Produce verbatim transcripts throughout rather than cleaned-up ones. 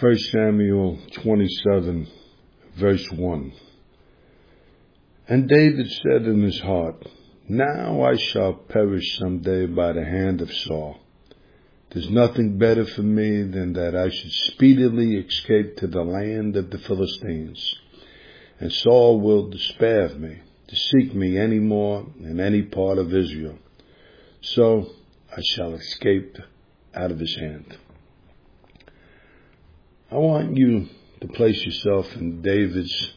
First Samuel twenty-seven, verse one. And David said in his heart, Now I shall perish some day by the hand of Saul. There's nothing better for me than that I should speedily escape to the land of the Philistines. And Saul will despair of me, to seek me any more in any part of Israel. So I shall escape out of his hand. I want you to place yourself in David's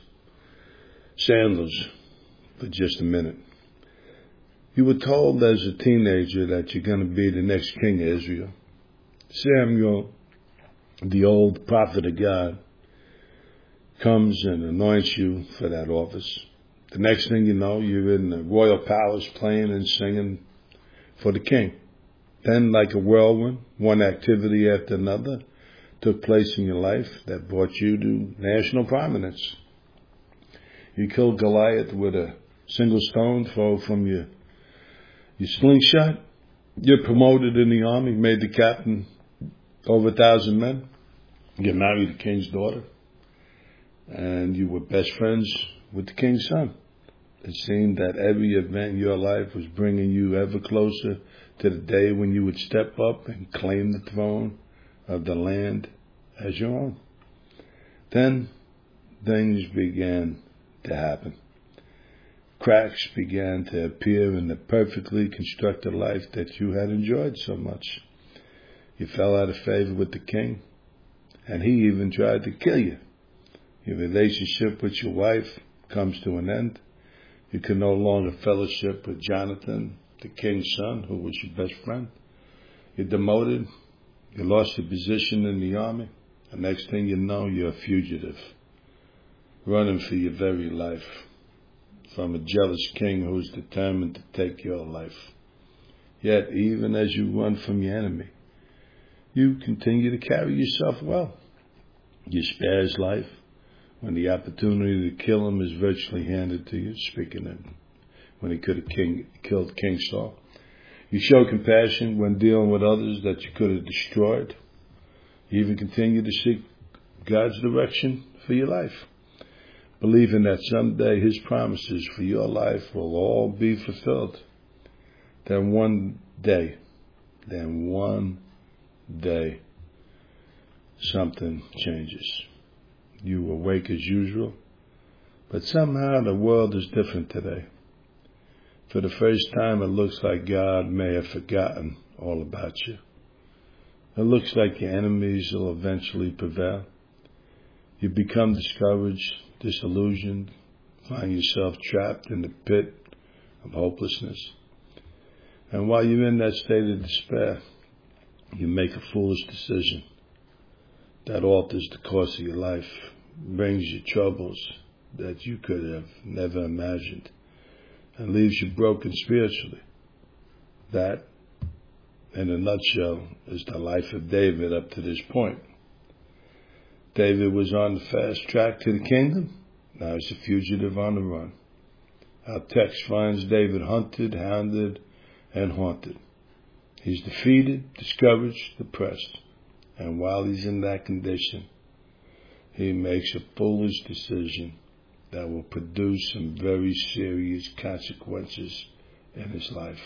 sandals for just a minute. You were told as a teenager that you're going to be the next king of Israel. Samuel, the old prophet of God, comes and anoints you for that office. The next thing you know, you're in the royal palace playing and singing for the king. Then, like a whirlwind, one activity after another took place in your life that brought you to national prominence. You killed Goliath with a single stone thrown from your, your slingshot. You're promoted in the army, made the captain over a thousand men. You married the king's daughter. And you were best friends with the king's son. It seemed that every event in your life was bringing you ever closer to the day when you would step up and claim the throne of the land as your own. Then things began to happen. Cracks began to appear in the perfectly constructed life that you had enjoyed so much. You fell out of favor with the king, and he even tried to kill you. Your relationship with your wife comes to an end. You can no longer fellowship with Jonathan, the king's son, who was your best friend. You're demoted. You lost your position in the army. The next thing you know, you're a fugitive, running for your very life from a jealous king who's determined to take your life. Yet, even as you run from your enemy, you continue to carry yourself well. You spare his life when the opportunity to kill him is virtually handed to you, speaking of when he could have king, killed King Saul. You show compassion when dealing with others that you could have destroyed. You even continue to seek God's direction for your life, believing that someday his promises for your life will all be fulfilled. Then one day, then one day, something changes. You awake as usual, but somehow the world is different today. For the first time, it looks like God may have forgotten all about you. It looks like your enemies will eventually prevail. You become discouraged, disillusioned, find yourself trapped in the pit of hopelessness. And while you're in that state of despair, you make a foolish decision that alters the course of your life, brings you troubles that you could have never imagined, and leaves you broken spiritually. That, in a nutshell, is the life of David up to this point. David was on the fast track to the kingdom. Now he's a fugitive on the run. Our text finds David hunted, hounded, and haunted. He's defeated, discouraged, depressed. And while he's in that condition, he makes a foolish decision that will produce some very serious consequences in his life.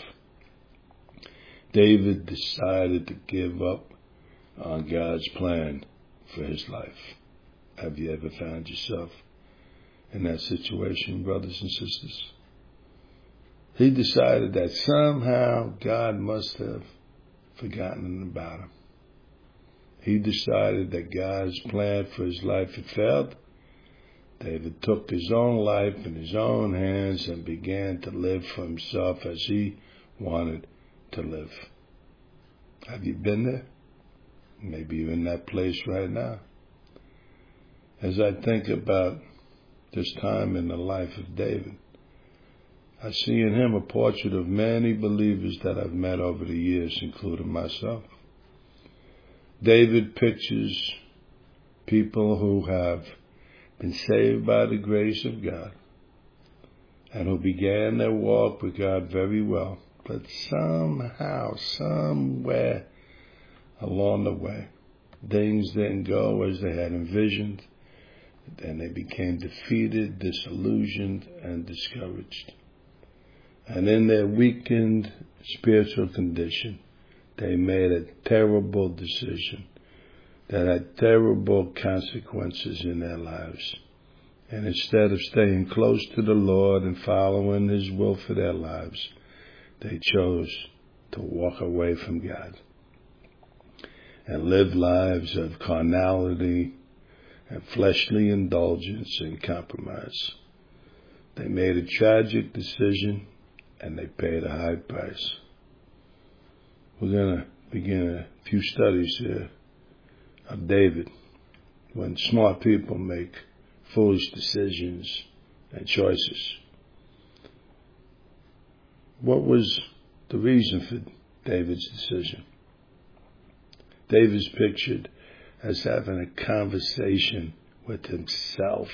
David decided to give up on God's plan for his life. Have you ever found yourself in that situation, brothers and sisters? He decided that somehow God must have forgotten about him. He decided that God's plan for his life had failed. David took his own life in his own hands and began to live for himself as he wanted to live. Have you been there? Maybe you're in that place right now. As I think about this time in the life of David, I see in him a portrait of many believers that I've met over the years, including myself. David pictures people who have been saved by the grace of God and who began their walk with God very well, but somehow, somewhere along the way, things didn't go as they had envisioned, and they became defeated, disillusioned, and discouraged. And in their weakened spiritual condition, they made a terrible decision that had terrible consequences in their lives. And instead of staying close to the Lord and following His will for their lives, they chose to walk away from God and live lives of carnality and fleshly indulgence and compromise. They made a tragic decision, and they paid a high price. We're going to begin a few studies here of David when smart people make foolish decisions and choices. What was the reason for David's decision? David's pictured as having a conversation with himself.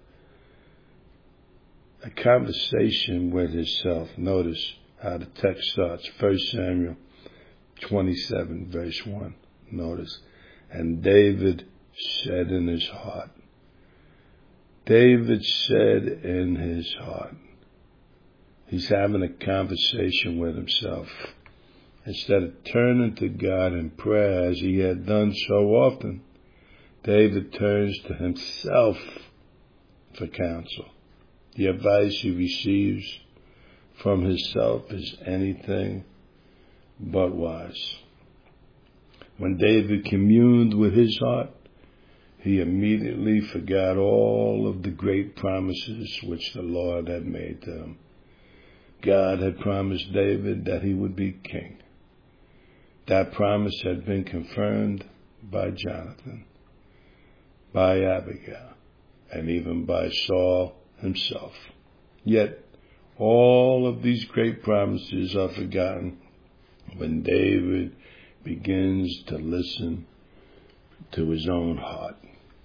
A conversation with himself. Notice how the text starts. First Samuel twenty-seven, verse one. Notice. And David said in his heart. David said in his heart. He's having a conversation with himself. Instead of turning to God in prayer as he had done so often, David turns to himself for counsel. The advice he receives from himself is anything but wise. When David communed with his heart, he immediately forgot all of the great promises which the Lord had made to him. God had promised David that he would be king. That promise had been confirmed by Jonathan, by Abigail, and even by Saul himself. Yet, all of these great promises are forgotten when David begins to listen to his own heart.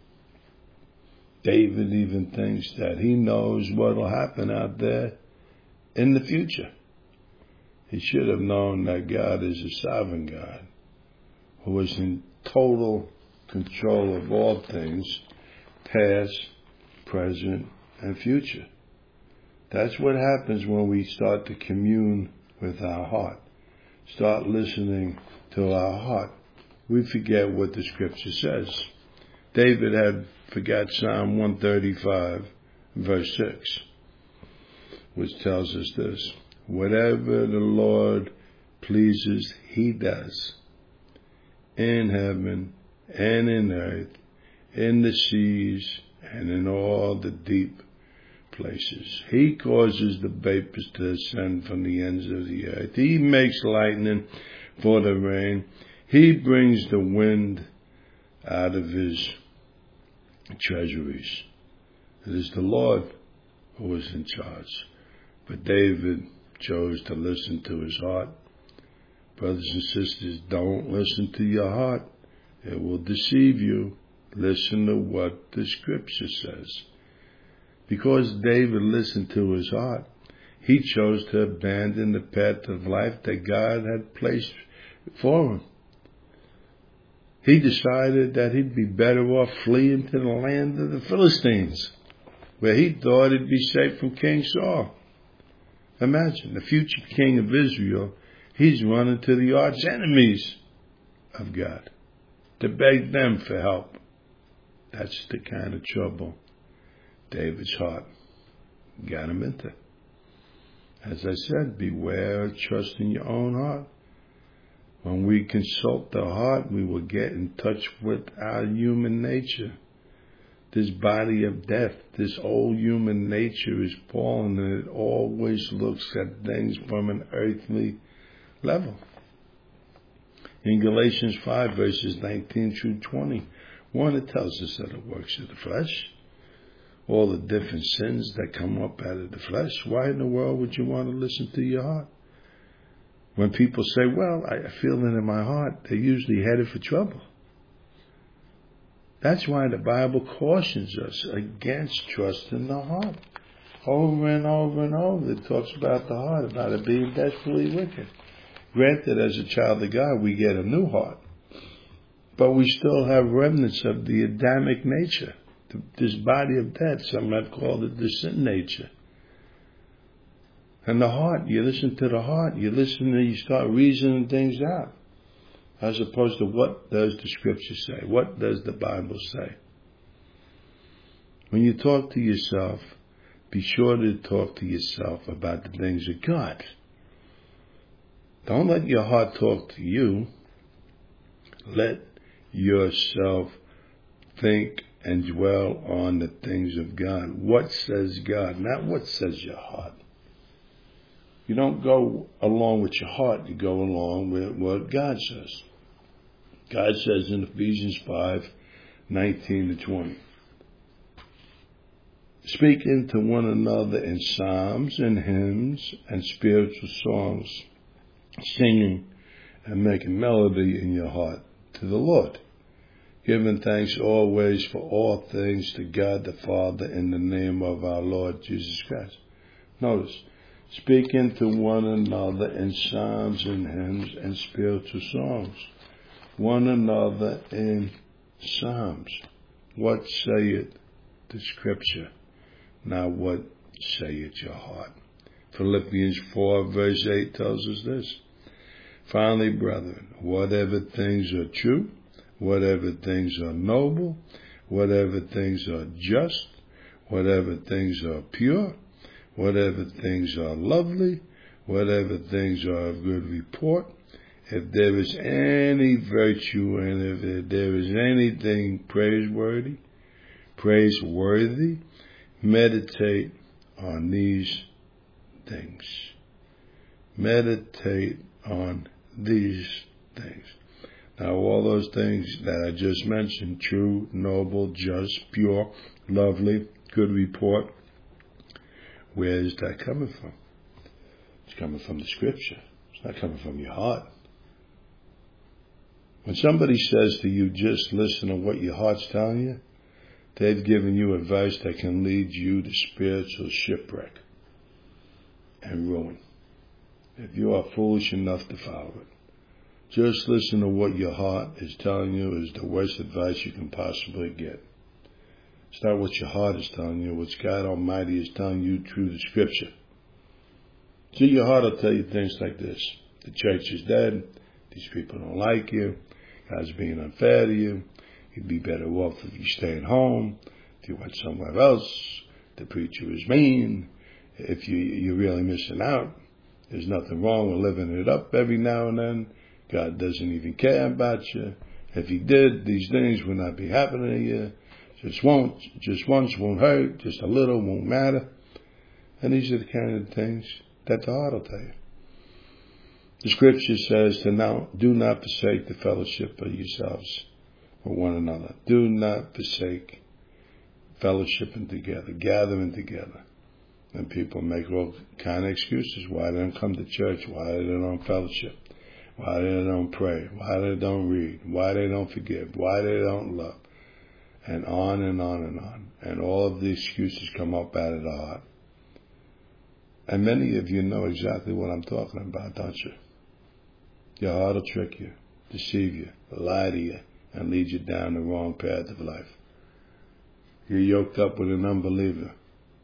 David even thinks that he knows what will happen out there in the future. He should have known that God is a sovereign God who is in total control of all things, past, present, and future. That's what happens when we start to commune with our heart. Start listening to our heart. We forget what the scripture says. David had forgot Psalm one thirty-five, verse six, which tells us this. Whatever the Lord pleases, he does. In heaven and in earth, in the seas and in all the deep places. He causes the vapors to ascend from the ends of the earth. He makes lightning for the rain. He brings the wind out of his treasuries. It is the Lord who is in charge. But David chose to listen to his heart. Brothers and sisters, don't listen to your heart. It will deceive you. Listen to what the scripture says. Because David listened to his heart, he chose to abandon the path of life that God had placed for him. He decided that he'd be better off fleeing to the land of the Philistines, where he thought he'd be safe from King Saul. Imagine, the future king of Israel, he's running to the arch enemies of God to beg them for help. That's the kind of trouble David's heart got him into. As I said, beware of trusting your own heart. When we consult the heart, we will get in touch with our human nature. This body of death, this old human nature is fallen, and it always looks at things from an earthly level. In Galatians five, verses nineteen through twenty-one, it tells us that it works of the flesh. All the different sins that come up out of the flesh. Why in the world would you want to listen to your heart? When people say, well, I feel it in my heart, they're usually headed for trouble. That's why the Bible cautions us against trusting the heart. Over and over and over, it talks about the heart, about it being desperately wicked. Granted, as a child of God, we get a new heart. But we still have remnants of the Adamic nature. This body of death, some have called it the sin nature. And the heart, you listen to the heart, you listen and you start reasoning things out. As opposed to what does the scripture say? What does the Bible say? When you talk to yourself, be sure to talk to yourself about the things of God. Don't let your heart talk to you. Let yourself think and dwell on the things of God. What says God, not what says your heart. You don't go along with your heart, you go along with what God says. God says in Ephesians five, nineteen to twenty. Speaking to one another in psalms and hymns and spiritual songs, singing and making melody in your heart to the Lord, giving thanks always for all things to God the Father in the name of our Lord Jesus Christ. Notice, speaking to one another in psalms and hymns and spiritual songs. One another in psalms. What saith the scripture? Now what saith your heart? Philippians four verse eight tells us this. Finally, brethren, whatever things are true, whatever things are noble, whatever things are just, whatever things are pure, whatever things are lovely, whatever things are of good report, if there is any virtue and if there is anything praiseworthy, praiseworthy, meditate on these things. Meditate on these things. Now, all those things that I just mentioned, true, noble, just, pure, lovely, good report, where is that coming from? It's coming from the scripture. It's not coming from your heart. When somebody says to you, just listen to what your heart's telling you, they've given you advice that can lead you to spiritual shipwreck and ruin, if you are foolish enough to follow it. Just listen to what your heart is telling you is the worst advice you can possibly get. It's not what your heart is telling you, what God Almighty is telling you through the scripture. See, your heart will tell you things like this. The church is dead. These people don't like you. God's being unfair to you. You'd be better off if you stay at home. If you went somewhere else, the preacher is mean. If you, you're really missing out, there's nothing wrong with living it up every now and then. God doesn't even care about you. If he did, these things would not be happening to you. Just won't, just once won't hurt. Just a little won't matter. And these are the kind of things that the heart will tell you. The scripture says to now, do not forsake the fellowship of yourselves with one another. Do not forsake fellowshipping together, gathering together. And people make all kind of excuses why they don't come to church, why they don't fellowship, why they don't pray, why they don't read, why they don't forgive, why they don't love, and on and on and on. And all of the excuses come up out of the heart. And many of you know exactly what I'm talking about, don't you? Your heart will trick you, deceive you, lie to you, and lead you down the wrong path of life. You're yoked up with an unbeliever.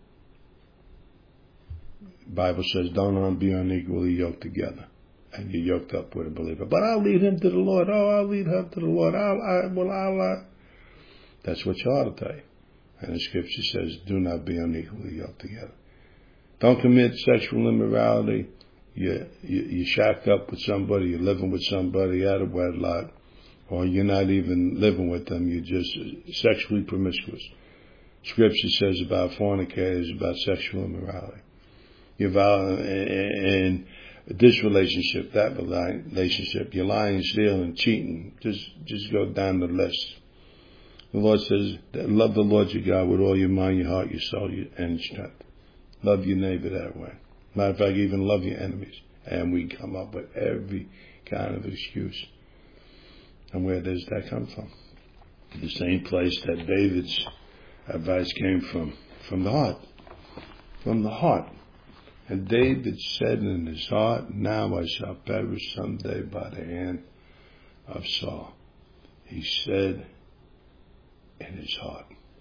The Bible says, don't be unequally yoked together. And you're yoked up with a believer. But I'll lead him to the Lord. Oh, I'll lead her to the Lord. I'll, I, well, I'll, I. That's what your heart will tell you. And the scripture says, do not be unequally yoked together. Don't commit sexual immorality. You, you, you're shacked up with somebody. You're living with somebody out of wedlock. Or you're not even living with them. You're just sexually promiscuous. Scripture says about fornicators, about sexual immorality. You vow in this relationship, that relationship, you're lying, stealing, cheating. Just, just go down the list. The Lord says, love the Lord your God with all your mind, your heart, your soul, and strength. Love your neighbor that way. Matter of fact, even love your enemies. And we come up with every kind of excuse. And where does that come from? The same place that David's advice came from. From the heart. From the heart. And David said in his heart, now I shall perish someday by the hand of Saul. He said in his heart.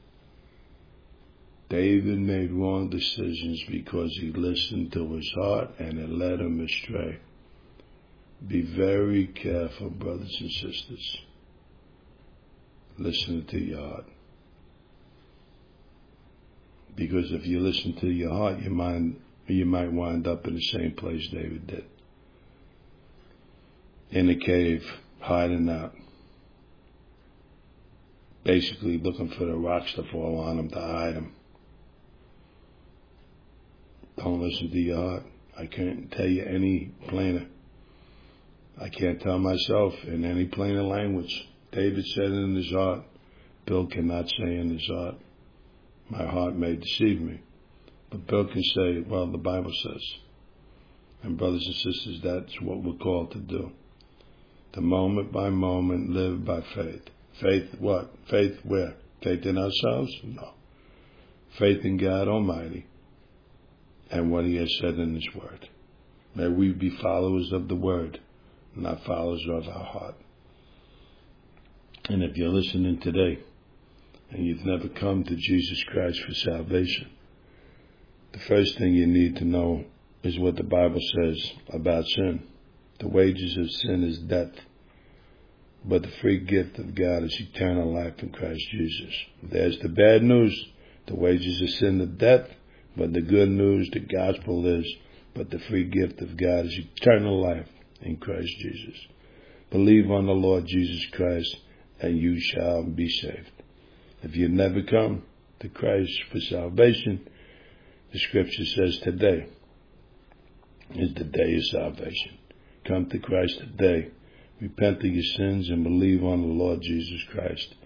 David made wrong decisions because he listened to his heart and it led him astray. Be very careful, brothers and sisters. Listen to your heart. Because if you listen to your heart, you might, you might wind up in the same place David did. In a cave, hiding out. Basically looking for the rocks to fall on him to hide him. Don't listen to your heart. I can't tell you any plainer. I can't tell myself in any plainer language. David said in his heart. Bill cannot say in his heart. My heart may deceive me. But Bill can say, well, the Bible says. And brothers and sisters, that's what we're called to do. The moment by moment, live by faith. Faith what? Faith where? Faith in ourselves? No. Faith in God Almighty and what He has said in His Word. May we be followers of the Word, not followers of our heart. And if you're listening today and you've never come to Jesus Christ for salvation, the first thing you need to know is what the Bible says about sin. The wages of sin is death, but the free gift of God is eternal life in Christ Jesus. There's the bad news. The wages of sin is death, but the good news, the gospel is, but the free gift of God is eternal life in Christ Jesus. Believe on the Lord Jesus Christ and you shall be saved. If you never come to Christ for salvation, the scripture says today is the day of salvation. Come to Christ today. Repent of your sins and believe on the Lord Jesus Christ.